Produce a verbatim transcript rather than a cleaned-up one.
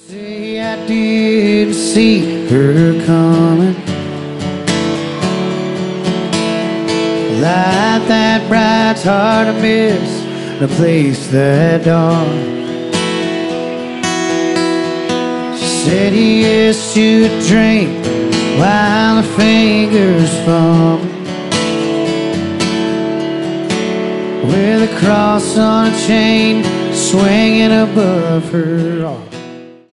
Say I didn't see her coming. Light that bright's hard to miss, the place that dark. She said yes to a drink while her fingers fall, with a cross on a chain swinging above her arm.